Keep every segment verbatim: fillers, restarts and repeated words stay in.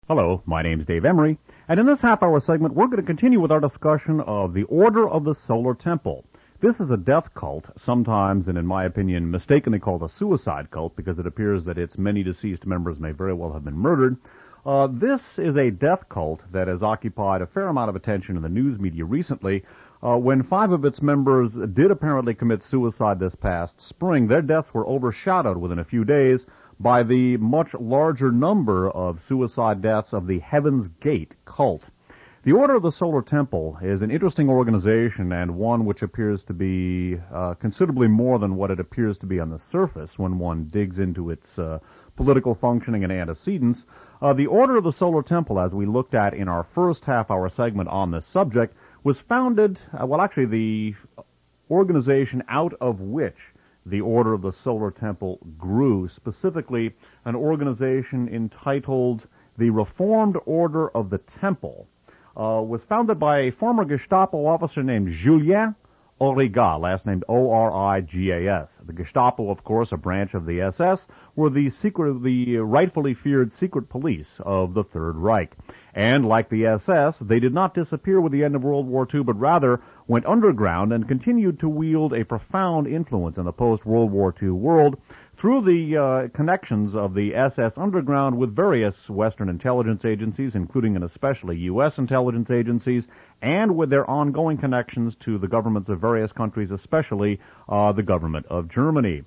Hello, my name's Dave Emery, and in this half-hour segment, we're going to continue with our discussion of the Order of the Solar Temple. This is a death cult, sometimes, and in my opinion, mistakenly called a suicide cult, because it appears that its many deceased members may very well have been murdered. Uh, this is a death cult that has occupied a fair amount of attention in the news media recently. Uh, when five of its members did apparently commit suicide this past spring, their deaths were overshadowed within a few days by the much larger number of suicide deaths of the Heaven's Gate cult. The Order of the Solar Temple is an interesting organization and one which appears to be uh, considerably more than what it appears to be on the surface when one digs into its uh, political functioning and antecedents. Uh, the Order of the Solar Temple, as we looked at in our first half-hour segment on this subject, was founded, uh, well actually the organization out of which the Order of the Solar Temple grew, specifically an organization entitled the Reformed Order of the Temple, uh, was founded by a former Gestapo officer named Julien Origat, last named O R I G A S. The Gestapo, of course, a branch of the S S, were the secret, the rightfully feared secret police of the Third Reich. And like the S S, they did not disappear with the end of World War Two, but rather went underground and continued to wield a profound influence in the post-World War Two world through the uh, connections of the S S underground with various Western intelligence agencies, including and especially U S intelligence agencies, and with their ongoing connections to the governments of various countries, especially uh, the government of Germany.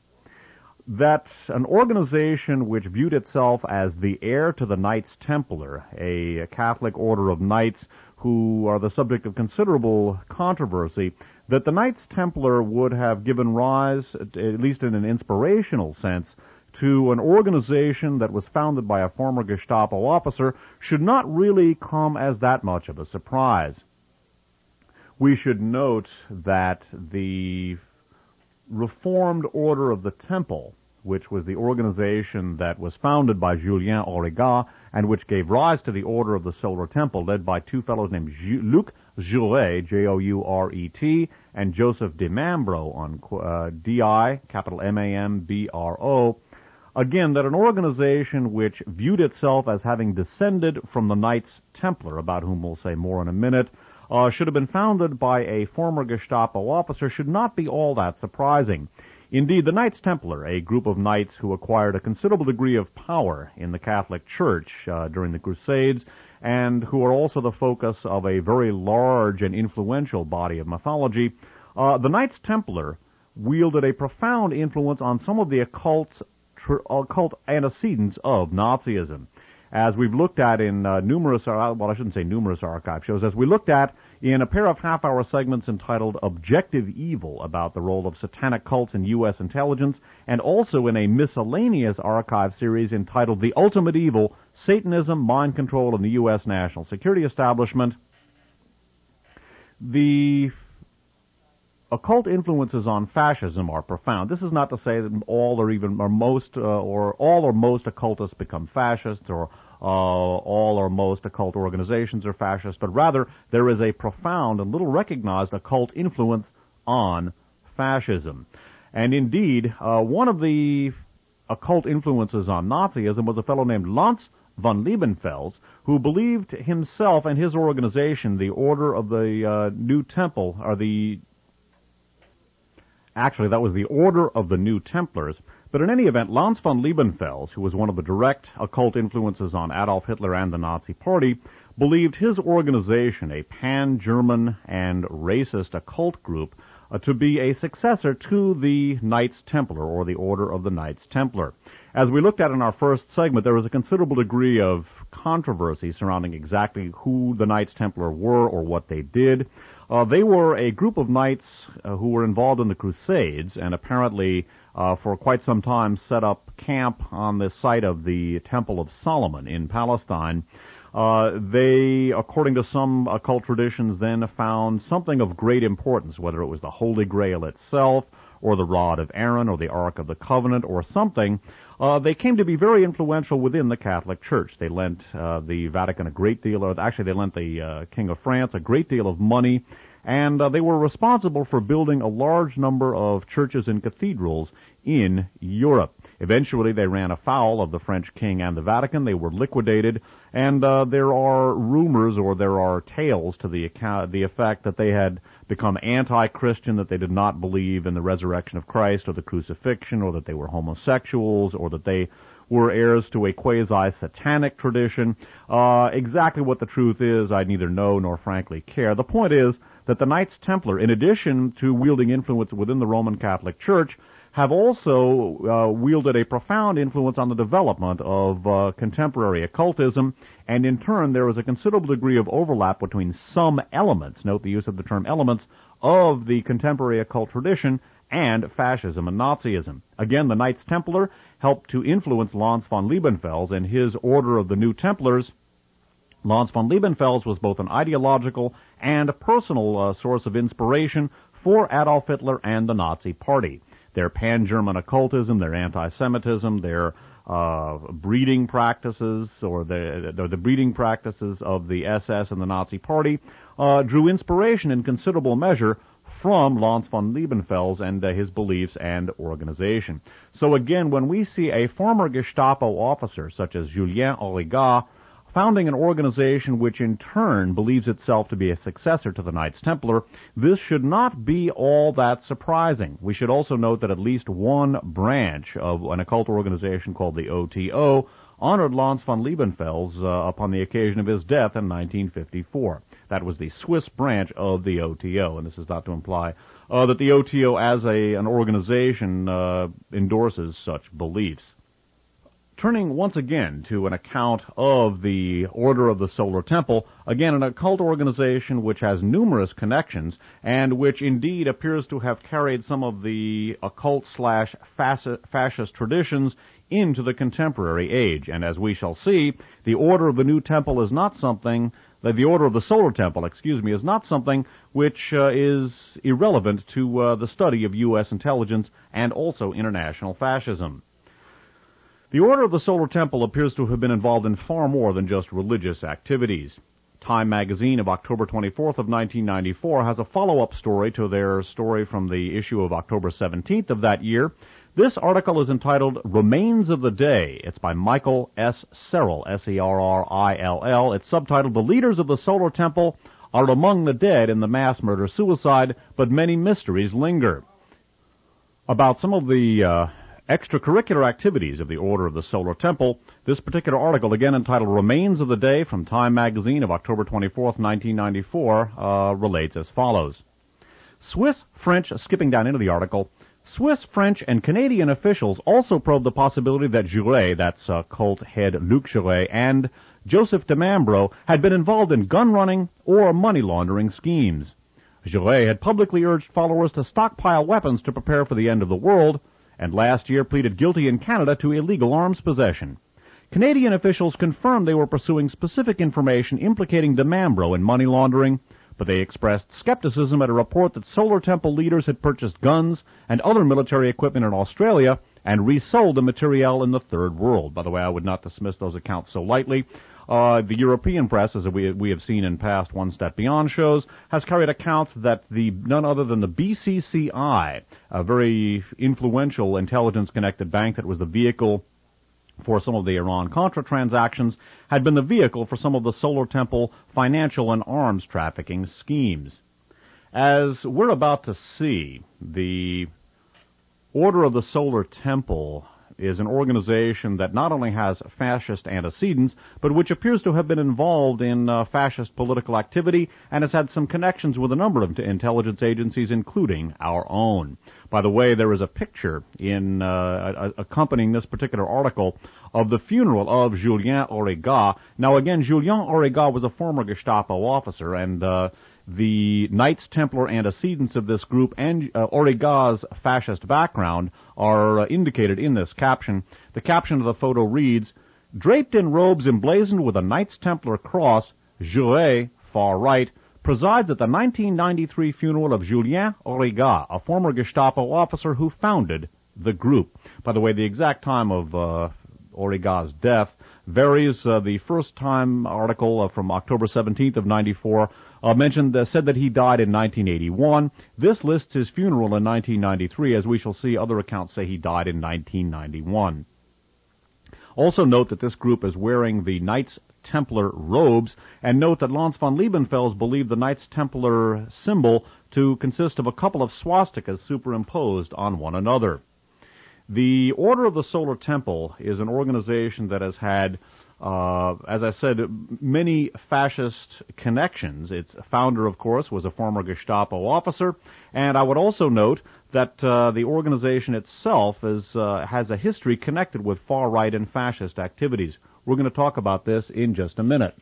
That an organization which viewed itself as the heir to the Knights Templar, a Catholic order of knights who are the subject of considerable controversy, that the Knights Templar would have given rise, at least in an inspirational sense, to an organization that was founded by a former Gestapo officer should not really come as that much of a surprise. We should note that the Reformed Order of the Temple, which was the organization that was founded by Julien Origat and which gave rise to the Order of the Solar Temple, led by two fellows named Luc Jouret, J O U R E T, and Joseph Dimambro, on uh, D I, capital M A M B R O. Again, that an organization which viewed itself as having descended from the Knights Templar, about whom we'll say more in a minute, uh, should have been founded by a former Gestapo officer, should not be all that surprising. Indeed, the Knights Templar, a group of knights who acquired a considerable degree of power in the Catholic Church uh, during the Crusades, and who are also the focus of a very large and influential body of mythology, uh, the Knights Templar wielded a profound influence on some of the occult, tr- occult antecedents of Nazism. As we've looked at in uh, numerous, uh, well, I shouldn't say numerous archive shows, as we looked at in a pair of half-hour segments entitled Objective Evil, about the role of satanic cults in U S intelligence, and also in a miscellaneous archive series entitled The Ultimate Evil, Satanism, Mind Control, and the U S National Security Establishment. The occult influences on fascism are profound. This is not to say that all or even or most uh, or all or most occultists become fascists, or uh, all or most occult organizations are fascist, but rather there is a profound and little recognized occult influence on fascism. And indeed, uh, one of the occult influences on Nazism was a fellow named Lanz von Liebenfels, who believed himself and his organization, the Order of the uh, New Temple, or the Actually, that was the Order of the New Templars. But in any event, Lanz von Liebenfels, who was one of the direct occult influences on Adolf Hitler and the Nazi Party, believed his organization, a pan-German and racist occult group, uh, to be a successor to the Knights Templar, or the Order of the Knights Templar. As we looked at in our first segment, there was a considerable degree of controversy surrounding exactly who the Knights Templar were or what they did. Uh, they were a group of knights uh, who were involved in the Crusades, and apparently uh, for quite some time set up camp on the site of the Temple of Solomon in Palestine. Uh, they, according to some occult traditions, then found something of great importance, whether it was the Holy Grail itself, or the Rod of Aaron, or the Ark of the Covenant, or something. Uh, they came to be very influential within the Catholic Church. They lent uh, the Vatican a great deal, or actually they lent the uh, King of France a great deal of money, and uh, they were responsible for building a large number of churches and cathedrals in Europe. Eventually, they ran afoul of the French king and the Vatican. They were liquidated, and uh, there are rumors or there are tales to the account, the effect that they had become anti-Christian, that they did not believe in the resurrection of Christ or the crucifixion, or that they were homosexuals, or that they were heirs to a quasi-satanic tradition. Uh, exactly what the truth is, I neither know nor frankly care. The point is that the Knights Templar, in addition to wielding influence within the Roman Catholic Church, have also uh, wielded a profound influence on the development of uh, contemporary occultism, and in turn there is a considerable degree of overlap between some elements, note the use of the term elements, of the contemporary occult tradition and fascism and Nazism. Again, the Knights Templar helped to influence Lanz von Liebenfels and his Order of the New Templars. Lanz von Liebenfels was both an ideological and personal uh, source of inspiration for Adolf Hitler and the Nazi Party. Their pan-German occultism, their anti-Semitism, their uh, breeding practices, or the, the, the breeding practices of the S S and the Nazi Party, uh, drew inspiration in considerable measure from Lanz von Liebenfels and uh, his beliefs and organization. So again, when we see a former Gestapo officer, such as Julien Aurigas, founding an organization which in turn believes itself to be a successor to the Knights Templar, this should not be all that surprising. We should also note that at least one branch of an occult organization called the O T O honored Lanz von Liebenfels uh, upon the occasion of his death in nineteen fifty-four. That was the Swiss branch of the O T O, and this is not to imply uh, that the O T O as a, an organization uh, endorses such beliefs. Turning once again to an account of the Order of the Solar Temple, again an occult organization which has numerous connections and which indeed appears to have carried some of the occult slash fascist traditions into the contemporary age. And as we shall see, the Order of the New Temple is not something, that the Order of the Solar Temple, excuse me, is not something which uh, is irrelevant to uh, the study of U S intelligence and also international fascism. The Order of the Solar Temple appears to have been involved in far more than just religious activities. Time magazine of October twenty-fourth of nineteen ninety-four has a follow-up story to their story from the issue of October seventeenth of that year. This article is entitled Remains of the Day. It's by Michael S. Serrill, S E R R I L L. It's subtitled The Leaders of the Solar Temple Are Among the Dead in the Mass Murder-Suicide, but Many Mysteries Linger. About some of the uh, extracurricular activities of the Order of the Solar Temple, this particular article, again entitled Remains of the Day from Time magazine of October twenty-fourth, nineteen ninety-four, uh, relates as follows. Swiss, French, skipping down into the article, Swiss, French, and Canadian officials also probed the possibility that Jouret, that's uh, cult head Luc Jouret, and Joseph de Mambro had been involved in gun running or money laundering schemes. Jouret had publicly urged followers to stockpile weapons to prepare for the end of the world, and last year pleaded guilty in Canada to illegal arms possession. Canadian officials confirmed they were pursuing specific information implicating de Mambro in money laundering, but they expressed skepticism at a report that Solar Temple leaders had purchased guns and other military equipment in Australia and resold the materiel in the Third World. By the way, I would not dismiss those accounts so lightly. Uh, the European press, as we, we have seen in past One Step Beyond shows, has carried accounts that the none other than the B C C I, a very influential intelligence-connected bank that was the vehicle for some of the Iran-Contra transactions, had been the vehicle for some of the Solar Temple financial and arms trafficking schemes. As we're about to see, the Order of the Solar Temple is an organization that not only has fascist antecedents, but which appears to have been involved in uh, fascist political activity and has had some connections with a number of intelligence agencies, including our own. By the way, there is a picture in uh, accompanying this particular article of the funeral of Julien Aurigas. Now, again, Julien Aurigas was a former Gestapo officer, and uh, the Knights Templar antecedents of this group and uh, Aurigas' fascist background are uh, indicated in this caption. The caption of the photo reads, "Draped in robes emblazoned with a Knights Templar cross, Jouret, far right, presides at the nineteen ninety-three funeral of Julien Aurigas, a former Gestapo officer who founded the group." By the way, the exact time of uh, Aurigas' death varies. Uh, the first time article uh, from October seventeenth of ninety-four uh, mentioned uh, said that he died in nineteen eighty-one. This lists his funeral in nineteen ninety-three. As we shall see, other accounts say he died in nineteen ninety-one. Also note that this group is wearing the Knights Templar robes, and note that Lanz von Liebenfels believed the Knights Templar symbol to consist of a couple of swastikas superimposed on one another. The Order of the Solar Temple is an organization that has had, uh, as I said, many fascist connections. Its founder, of course, was a former Gestapo officer, and I would also note that uh, the organization itself is, uh, has a history connected with far-right and fascist activities. We're going to talk about this in just a minute.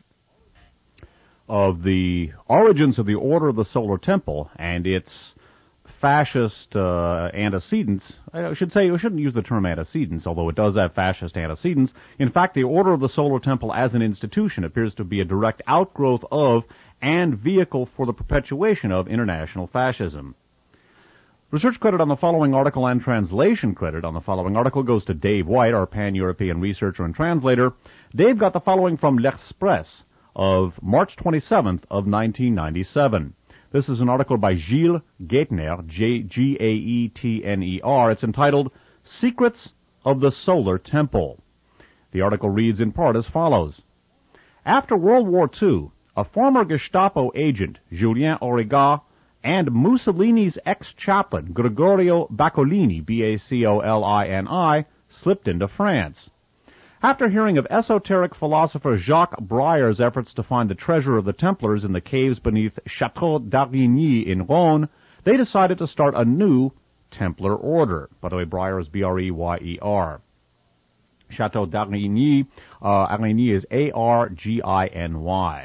Of the origins of the Order of the Solar Temple and its fascist uh, antecedents, I should say, we shouldn't use the term antecedents, although it does have fascist antecedents. In fact, the Order of the Solar Temple as an institution appears to be a direct outgrowth of and vehicle for the perpetuation of international fascism. Research credit on the following article and translation credit on the following article goes to Dave White, our pan-European researcher and translator. Dave got the following from L'Express of March twenty-seventh of nineteen ninety-seven. This is an article by Gilles Gaetner, G A E T N E R. It's entitled Secrets of the Solar Temple. The article reads in part as follows. After World War Two, a former Gestapo agent, Julien Aurigat, and Mussolini's ex-chaplain, Gregorio Baccolini, B A C O L I N I, slipped into France. After hearing of esoteric philosopher Jacques Breyer's efforts to find the treasure of the Templars in the caves beneath Chateau d'Arigny in Rhône, they decided to start a new Templar order. By the way, Breyer is B R E Y E R. Chateau d'Arigny, uh, Arigny is A R G I N Y.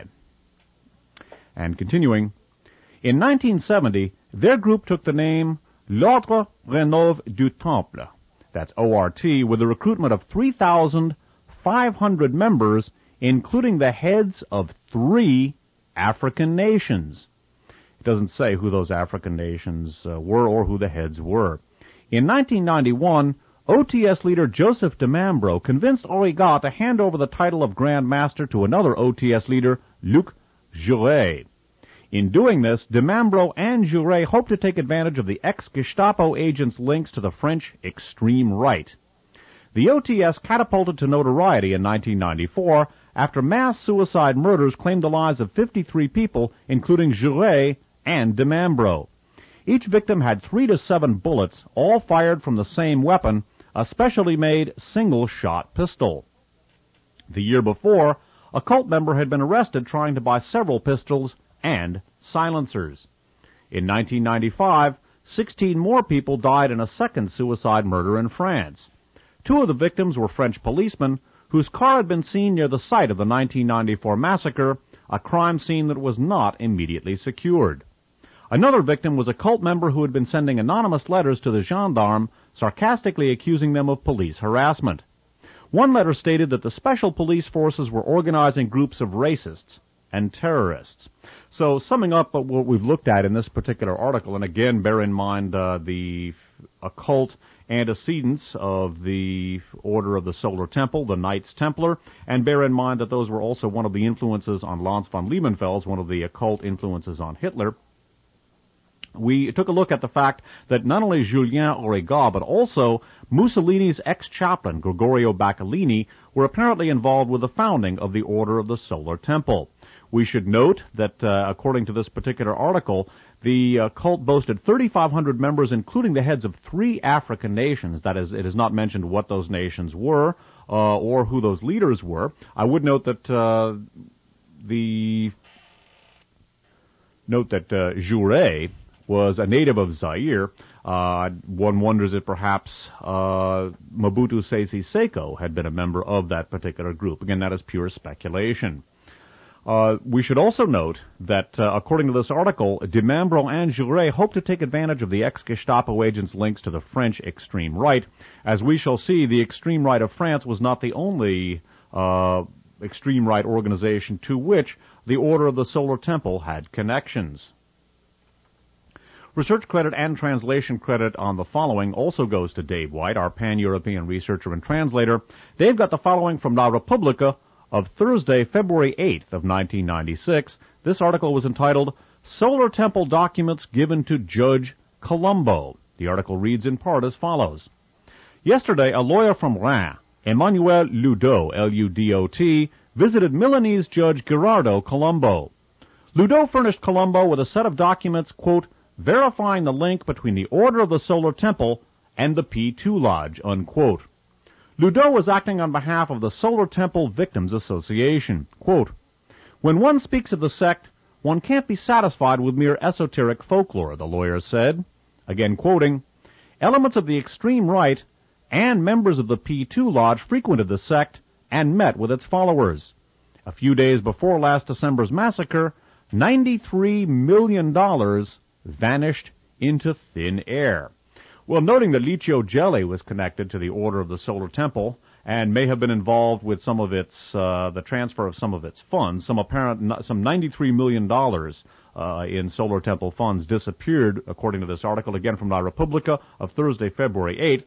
And continuing, in nineteen seventy, their group took the name L'Ordre Rénove du Temple, that's O R T, with a recruitment of three thousand five hundred members, including the heads of three African nations. It doesn't say who those African nations uh, were or who the heads were. In nineteen ninety-one, O T S leader Joseph de Mambro convinced Aurigat to hand over the title of Grand Master to another O T S leader, Luc Jouret. In doing this, de Mambro and Jouret hoped to take advantage of the ex-Gestapo agent's links to the French extreme right. The O T S catapulted to notoriety in nineteen ninety-four after mass suicide murders claimed the lives of fifty-three people, including Jouret and de Mambro. Each victim had three to seven bullets, all fired from the same weapon, a specially made single-shot pistol. The year before, a cult member had been arrested trying to buy several pistols and silencers. In nineteen ninety-five, sixteen more people died in a second suicide murder in France. Two of the victims were French policemen whose car had been seen near the site of the nineteen ninety-four massacre, a crime scene that was not immediately secured. Another victim was a cult member who had been sending anonymous letters to the gendarmes, sarcastically accusing them of police harassment. One letter stated that the special police forces were organizing groups of racists and terrorists. So, summing up what we've looked at in this particular article, and again, bear in mind uh, the occult antecedents of the Order of the Solar Temple, the Knights Templar, and bear in mind that those were also one of the influences on Lanz von Liebenfels, one of the occult influences on Hitler. We took a look at the fact that not only Julien Aurigat, but also Mussolini's ex-chaplain, Gregorio Baccolini, were apparently involved with the founding of the Order of the Solar Temple. We should note that, uh, according to this particular article, the uh, cult boasted thirty-five hundred members, including the heads of three African nations. That is, it is not mentioned what those nations were uh, or who those leaders were. I would note that uh, the note that uh, Jouret was a native of Zaire. Uh, one wonders if perhaps uh, Mobutu Sese Seko had been a member of that particular group. Again, that is pure speculation. Uh, we should also note that, uh, according to this article, de Mambro and Jouret hoped to take advantage of the ex-Gestapo agent's links to the French extreme right. As we shall see, the extreme right of France was not the only uh, extreme right organization to which the Order of the Solar Temple had connections. Research credit and translation credit on the following also goes to Dave White, our pan-European researcher and translator. Dave got the following from La Repubblica of Thursday, February eighth of nineteen ninety-six. This article was entitled, Solar Temple Documents Given to Judge Colombo. The article reads in part as follows. Yesterday, a lawyer from Reims, Emmanuel Ludo, L U D O T, visited Milanese Judge Gerardo Colombo. Ludo furnished Colombo with a set of documents, quote, verifying the link between the Order of the Solar Temple and the P two Lodge, unquote. Ludo was acting on behalf of the Solar Temple Victims Association. Quote, when one speaks of the sect, one can't be satisfied with mere esoteric folklore, the lawyer said. Again quoting, elements of the extreme right and members of the P two Lodge frequented the sect and met with its followers. A few days before last December's massacre, ninety-three million dollars vanished into thin air. Well, noting that Licio Gelli was connected to the Order of the Solar Temple and may have been involved with some of its, uh, the transfer of some of its funds, some apparent, some ninety-three million dollars uh, in Solar Temple funds disappeared, according to this article, again from La Repubblica of Thursday, February eighth.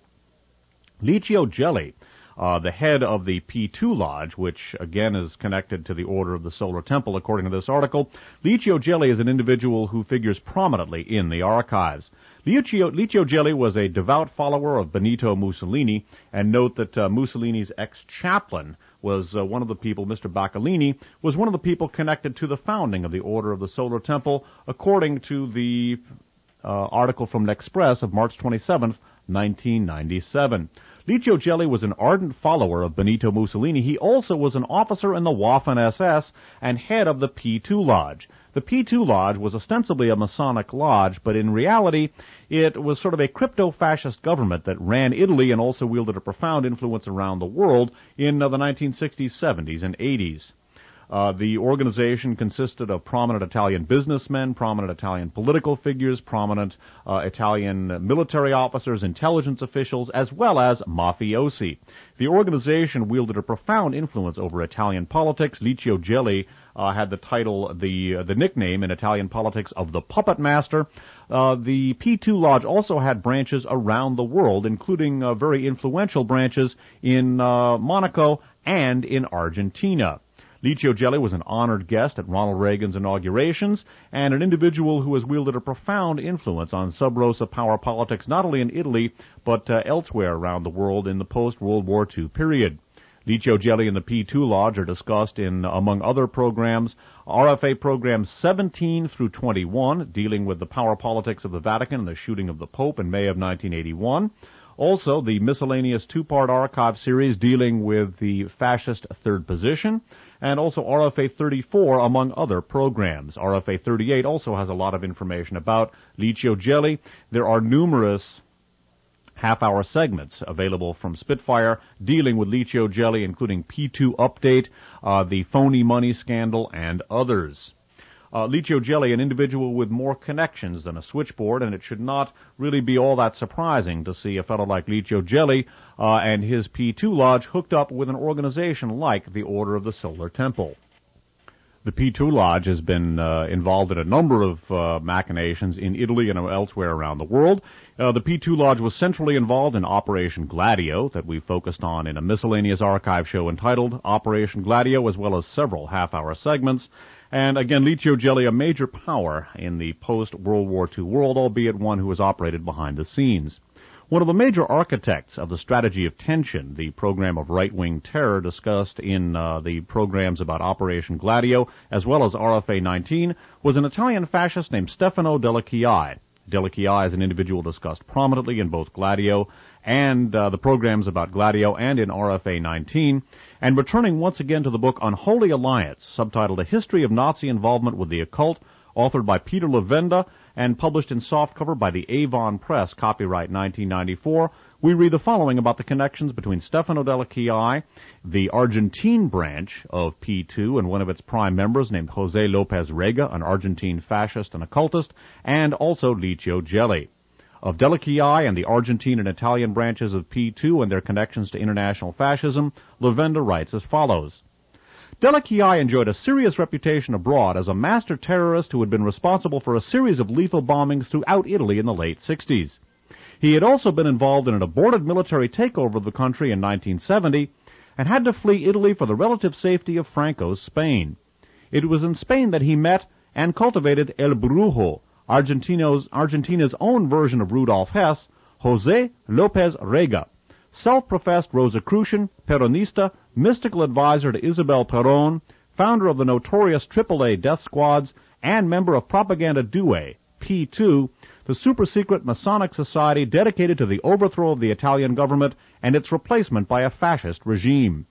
Licio Gelli, Uh, the head of the P two Lodge, which again is connected to the Order of the Solar Temple, according to this article. Licio Gelli is an individual who figures prominently in the archives. Licio, Licio Gelli was a devout follower of Benito Mussolini, and note that uh, Mussolini's ex-chaplain was uh, one of the people, Mister Bacalini, was one of the people connected to the founding of the Order of the Solar Temple, according to the uh, article from L'Express of March twenty-seventh, nineteen ninety-seven. Licio Gelli was an ardent follower of Benito Mussolini. He also was an officer in the Waffen S S and head of the P two Lodge. The P two Lodge was ostensibly a Masonic lodge, but in reality it was sort of a crypto-fascist government that ran Italy and also wielded a profound influence around the world in uh, the nineteen sixties, seventies, and eighties. Uh, the organization consisted of prominent Italian businessmen, prominent Italian political figures, prominent uh, Italian military officers, intelligence officials, as well as mafiosi. The organization wielded a profound influence over Italian politics. Licio Gelli uh, had the title, the uh, the nickname in Italian politics of the Puppet Master. Uh, the P two Lodge also had branches around the world, including uh, very influential branches in uh, Monaco and in Argentina. Licio Gelli was an honored guest at Ronald Reagan's inaugurations and an individual who has wielded a profound influence on sub rosa power politics not only in Italy but uh, elsewhere around the world in the post-World War Two period. Licio Gelli and the P two Lodge are discussed in, among other programs, R F A programs seventeen through twenty-one, dealing with the power politics of the Vatican and the shooting of the Pope in May of nineteen eighty-one. Also, the miscellaneous two-part archive series dealing with the fascist third position, and also R F A thirty-four, among other programs. R F A thirty-eight also has a lot of information about Licio Gelli. There are numerous half-hour segments available from Spitfire dealing with Licio Gelli, including P two Update, uh, the phony money scandal, and others. Uh, Licio Gelli, an individual with more connections than a switchboard, and it should not really be all that surprising to see a fellow like Licio Gelli uh, and his P two Lodge hooked up with an organization like the Order of the Solar Temple. The P two Lodge has been uh, involved in a number of uh, machinations in Italy and elsewhere around the world. Uh, the P two Lodge was centrally involved in Operation Gladio that we focused on in a miscellaneous archive show entitled Operation Gladio, as well as several half-hour segments. And again, Licio Gelli, a major power in the post-World War Two world, albeit one who has operated behind the scenes. One of the major architects of the strategy of tension, the program of right-wing terror discussed in uh, the programs about Operation Gladio, as well as R F A nineteen, was an Italian fascist named Stefano Delle Chiaie. Delle Chiaie is an individual discussed prominently in both Gladio and uh, the programs about Gladio and in R F A nineteen, and returning once again to the book Unholy Alliance, subtitled A History of Nazi Involvement with the Occult, authored by Peter Levenda and published in softcover by the Avon Press, copyright nineteen ninety-four, we read the following about the connections between Stefano Delle Chiaie, the Argentine branch of P two, and one of its prime members named José López Rega, an Argentine fascist and occultist, and also Licio Gelli. Of Delle Chiaie and the Argentine and Italian branches of P two and their connections to international fascism, Levenda writes as follows. Delakiai enjoyed a serious reputation abroad as a master terrorist who had been responsible for a series of lethal bombings throughout Italy in the late sixties. He had also been involved in an aborted military takeover of the country in nineteen seventy and had to flee Italy for the relative safety of Franco's Spain. It was in Spain that he met and cultivated El Brujo, Argentino's, Argentina's own version of Rudolf Hess, José López Rega, self-professed Rosicrucian, Peronista, mystical advisor to Isabel Perón, founder of the notorious triple A death squads, and member of Propaganda Due, P two, the super-secret Masonic society dedicated to the overthrow of the Italian government and its replacement by a fascist regime.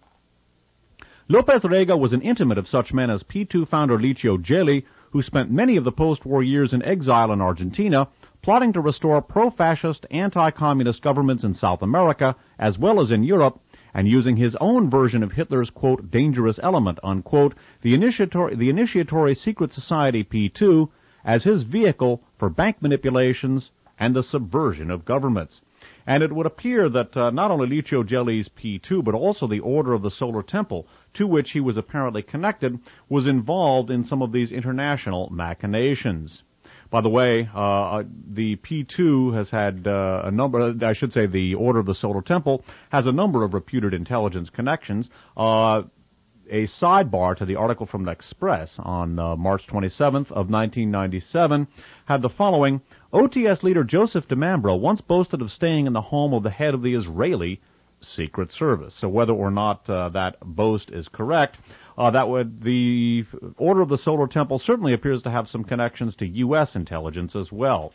López Rega was an intimate of such men as P two founder Licio Gelli, who spent many of the post-war years in exile in Argentina, plotting to restore pro-fascist, anti-communist governments in South America, as well as in Europe, and using his own version of Hitler's, quote, dangerous element, unquote, the initiatory, the initiatory secret society P two, as his vehicle for bank manipulations and the subversion of governments. And it would appear that uh, not only Licio Gelli's P two, but also the Order of the Solar Temple, to which he was apparently connected, was involved in some of these international machinations. By the way, uh, the P two has had uh, a number, I should say the Order of the Solar Temple has a number of reputed intelligence connections. Uh, a sidebar to the article from L'Express on uh, March twenty-seventh of nineteen ninety-seven had the following: O T S leader Joseph DiMambro once boasted of staying in the home of the head of the Israeli Secret Service. So whether or not uh, that boast is correct, uh, that would the Order of the Solar Temple certainly appears to have some connections to U S intelligence as well.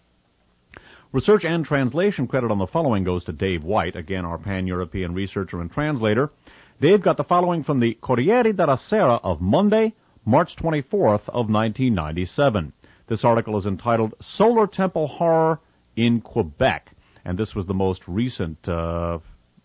Research and translation credit on the following goes to Dave White, again our pan-European researcher and translator. Dave got the following from the Corriere della Sera of Monday, March twenty-fourth of nineteen ninety-seven. This article is entitled Solar Temple Horror in Quebec, and this was the most recent uh,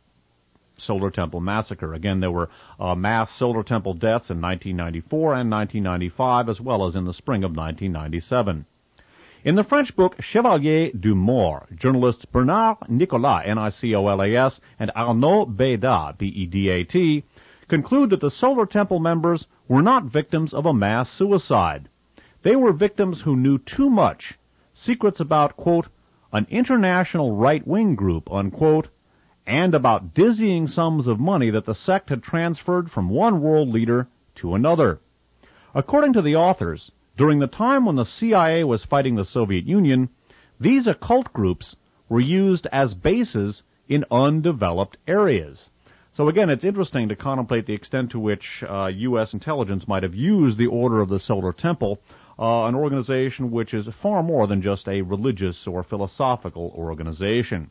Solar Temple massacre. Again, there were uh, mass Solar Temple deaths in nineteen ninety-four and nineteen ninety-five, as well as in the spring of nineteen ninety-seven. In the French book Chevalier du Mort, journalists Bernard Nicolas, N I C O L A S, and Arnaud Bédat, B E D A T, conclude that the Solar Temple members were not victims of a mass suicide. They were victims who knew too much, secrets about, quote, an international right-wing group, unquote, and about dizzying sums of money that the sect had transferred from one world leader to another. According to the authors, during the time when the C I A was fighting the Soviet Union, these occult groups were used as bases in undeveloped areas. So again, it's interesting to contemplate the extent to which uh, U S intelligence might have used the Order of the Solar Temple, uh, an organization which is far more than just a religious or philosophical organization.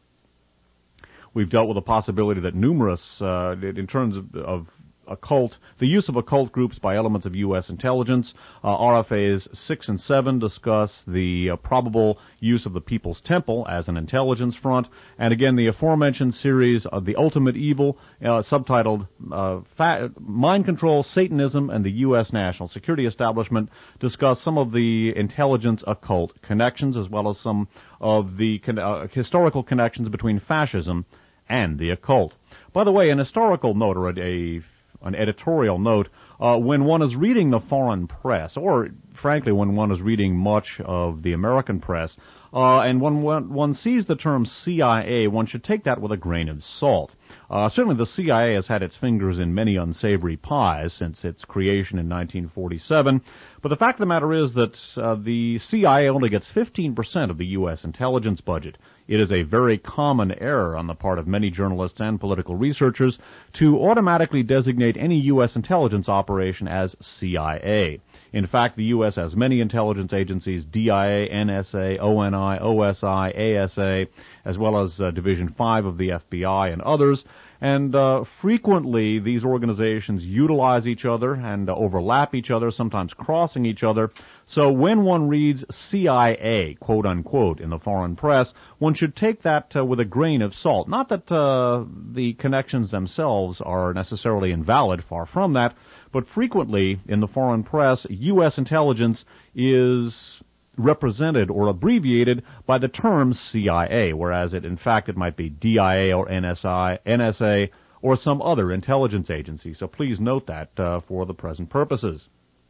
We've dealt with the possibility that numerous, uh, in terms of, of occult, the use of occult groups by elements of U S intelligence. Uh, R F As six and seven discuss the uh, probable use of the People's Temple as an intelligence front. And again, the aforementioned series of The Ultimate Evil, uh, subtitled uh, Fa- Mind Control, Satanism, and the U S National Security Establishment, discuss some of the intelligence occult connections, as well as some of the con- uh, historical connections between fascism and the occult. By the way, an historical note, or a, a an editorial note, uh, when one is reading the foreign press, or frankly when one is reading much of the American press, uh, and when one, one sees the term C I A, one should take that with a grain of salt. Uh, certainly the C I A has had its fingers in many unsavory pies since its creation in nineteen forty-seven, but the fact of the matter is that uh, the C I A only gets fifteen percent of the U S intelligence budget. It is a very common error on the part of many journalists and political researchers to automatically designate any U S intelligence operation as C I A. In fact, the U S has many intelligence agencies, D I A, N S A, O N I, O S I, A S A, as well as uh, Division five of the F B I and others. And uh, frequently, these organizations utilize each other and uh, overlap each other, sometimes crossing each other. So when one reads C I A, quote unquote, in the foreign press, one should take that uh, with a grain of salt. Not that uh, the connections themselves are necessarily invalid, far from that, but frequently in the foreign press, U S intelligence is represented or abbreviated by the term C I A, whereas it, in fact, it might be D I A or N S I, N S A, or some other intelligence agency. So please note that uh, for the present purposes.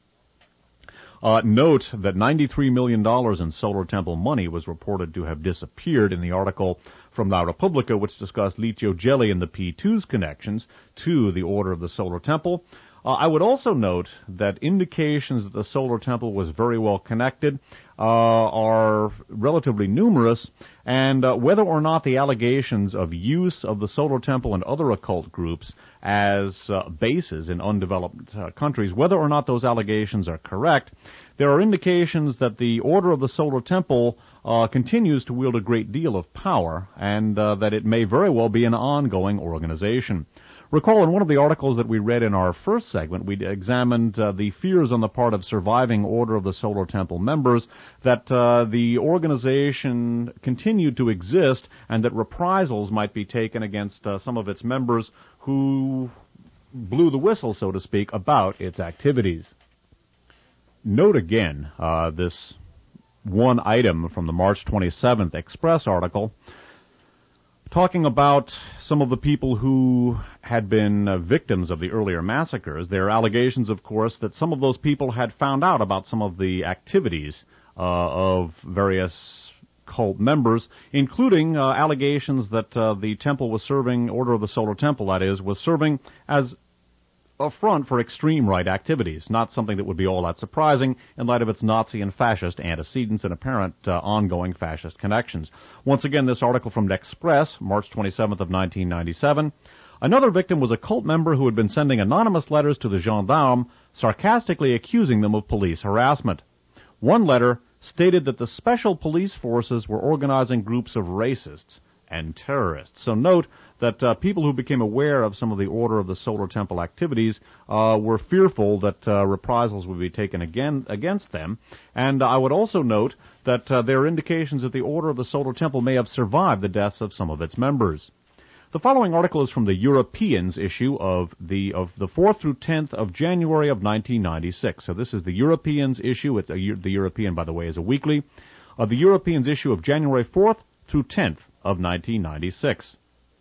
Uh, note that ninety-three million dollars in Solar Temple money was reported to have disappeared in the article from La Repubblica, which discussed Licio Gelli and the P two's connections to the Order of the Solar Temple. Uh, I would also note that indications that the Solar Temple was very well connected uh, are relatively numerous, and uh, whether or not the allegations of use of the Solar Temple and other occult groups as uh, bases in undeveloped uh, countries, whether or not those allegations are correct, there are indications that the Order of the Solar Temple uh, continues to wield a great deal of power, and uh, that it may very well be an ongoing organization. Recall in one of the articles that we read in our first segment, we examined uh, the fears on the part of surviving Order of the Solar Temple members that uh, the organization continued to exist and that reprisals might be taken against uh, some of its members who blew the whistle, so to speak, about its activities. Note again uh, this one item from the March twenty-seventh Express article, talking about some of the people who had been uh, victims of the earlier massacres. There are allegations, of course, that some of those people had found out about some of the activities uh, of various cult members, including uh, allegations that uh, the temple was serving, Order of the Solar Temple, that is, was serving as a front for extreme right activities, not something that would be all that surprising in light of its Nazi and fascist antecedents and apparent uh, ongoing fascist connections. Once again, this article from L'Express, March twenty-seventh of nineteen ninety-seven. Another victim was a cult member who had been sending anonymous letters to the gendarmes, sarcastically accusing them of police harassment. One letter stated that the special police forces were organizing groups of racists and terrorists. So note that uh, people who became aware of some of the Order of the Solar Temple activities uh, were fearful that uh, reprisals would be taken again against them. And uh, I would also note that uh, there are indications that the Order of the Solar Temple may have survived the deaths of some of its members. The following article is from the Europeans issue of the of the fourth through tenth of January of nineteen ninety-six. So this is the Europeans issue. It's a, the European, by the way, is a weekly. Uh, the Europeans issue of January fourth through tenth of nineteen ninety-six.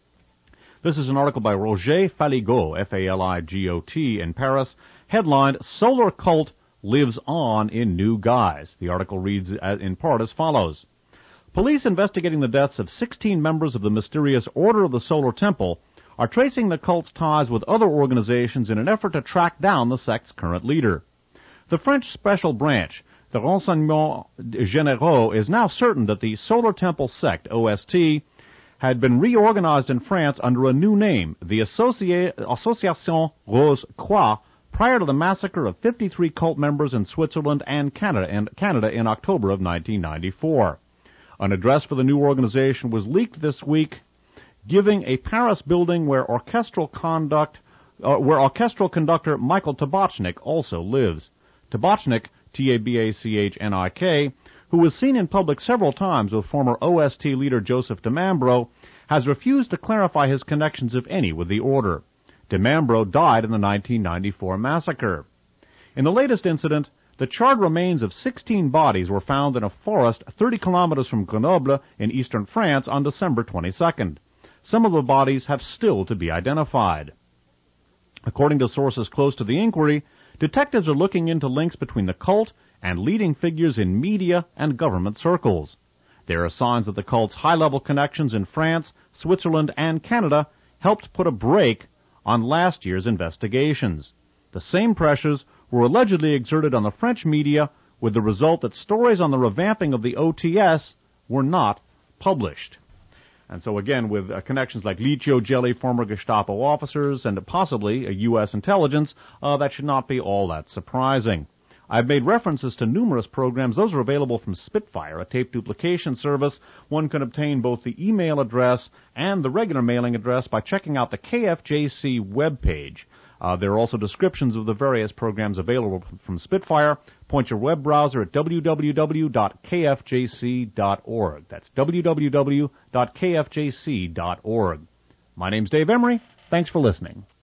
This is an article by Roger Faligot, F A L I G O T, in Paris, headlined, Solar Cult Lives On in New Guise. The article reads in part as follows. Police investigating the deaths of sixteen members of the mysterious Order of the Solar Temple are tracing the cult's ties with other organizations in an effort to track down the sect's current leader. The French Special Branch, the Renseignements Généraux, is now certain that the Solar Temple sect, O S T, had been reorganized in France under a new name, the Associ- Association Rose Croix, prior to the massacre of fifty-three cult members in Switzerland and Canada, and Canada in October of nineteen ninety-four. An address for the new organization was leaked this week, giving a Paris building where orchestral conduct, uh, where orchestral conductor Michael Tabachnik also lives. Tabachnik, T A B A C H N I K, who was seen in public several times with former O S T leader Joseph DeMambro, has refused to clarify his connections, if any, with the order. DeMambro died in the nineteen ninety-four massacre. In the latest incident, the charred remains of sixteen bodies were found in a forest thirty kilometers from Grenoble in eastern France on December twenty-second. Some of the bodies have still to be identified. According to sources close to the inquiry, detectives are looking into links between the cult and leading figures in media and government circles. There are signs that the cult's high-level connections in France, Switzerland, and Canada helped put a brake on last year's investigations. The same pressures were allegedly exerted on the French media, with the result that stories on the revamping of the O T S were not published. And so again, with uh, connections like Licio Gelli, former Gestapo officers, and possibly a U S intelligence, uh, that should not be all that surprising. I've made references to numerous programs. Those are available from Spitfire, a tape duplication service. One can obtain both the email address and the regular mailing address by checking out the K F J C webpage. Uh, there are also descriptions of the various programs available from Spitfire. Point your web browser at w w w dot k f j c dot org. That's w w w dot k f j c dot org. My name's Dave Emery. Thanks for listening.